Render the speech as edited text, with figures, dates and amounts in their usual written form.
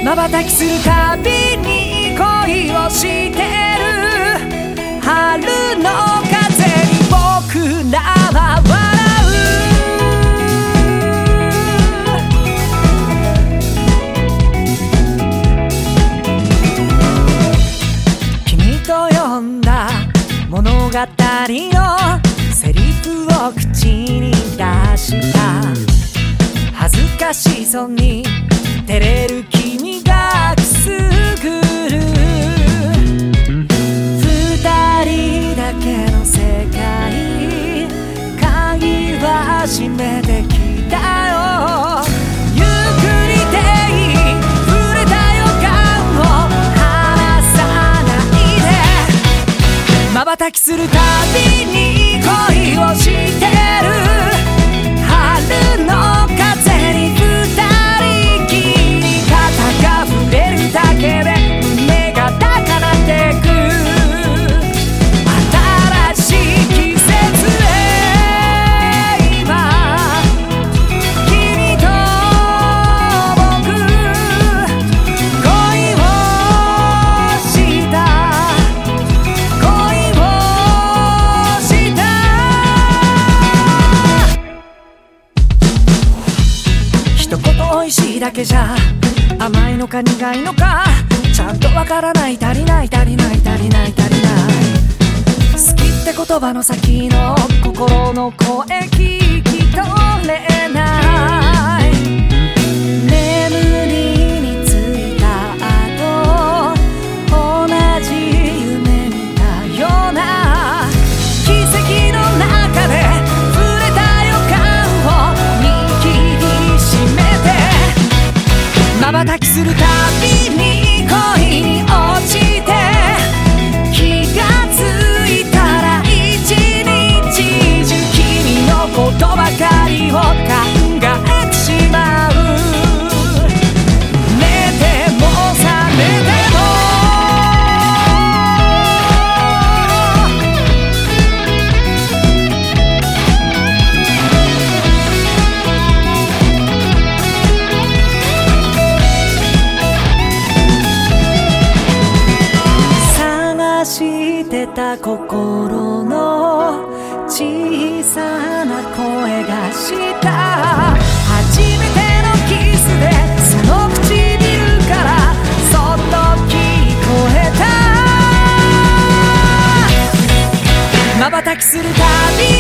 瞬きするたびに恋をしてる春の風に僕らは笑う。君と読んだ物語のセリフを口に出した。恥ずかしそうに照れる君がくすぐる。二人だけの世界、鍵は閉めてきたよ。ゆっくりでいい、触れた予感を離さないで。瞬きするたびに恋をしてる春の風に二人きり、肩が触れるだけで胸が高鳴ってく。新しい季節へ今君と僕恋をした恋をした一言おいしいだけじゃ甘いのか苦いのかちゃんとわからない。足りない足りない足りない足りない。好きって言葉の先の心の声聞き取れない。眠りについた後同じ夢見たような奇跡の中で触れた予感を握りしめて。瞬きするたびに恋に落ちて気がついたら一日中君のことばかりを考えてしまう。寝ても覚めても探してた心の小さな声がした。初めてのキスでその唇からそっと聞こえた。瞬きするたび